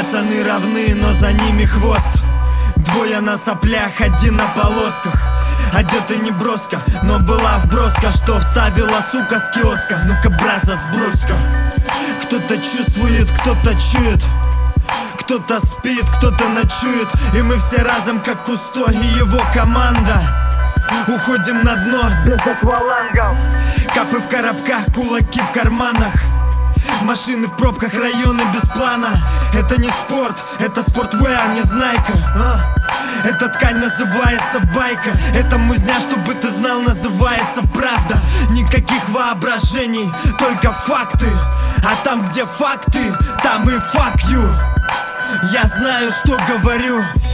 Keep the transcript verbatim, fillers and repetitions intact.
Пацаны равны, но за ними хвост. Двое на соплях, один на полосках. Одеты не броско, но была вброска, что вставила сука с киоска. Ну-ка, браза, сбрось-ка. Кто-то чувствует, кто-то чует, кто-то спит, кто-то ночует. И мы все разом, как Кусто и его команда, уходим на дно без аквалангов. Капы в коробках, кулаки в карманах, машины в пробках, районы без плана. Это не спорт, это спортвеар, не знайка, а? Эта ткань называется байка. Это музня, чтобы ты знал, называется правда. Никаких воображений, только факты. А там, где факты, там и fuck you. Я знаю, что говорю.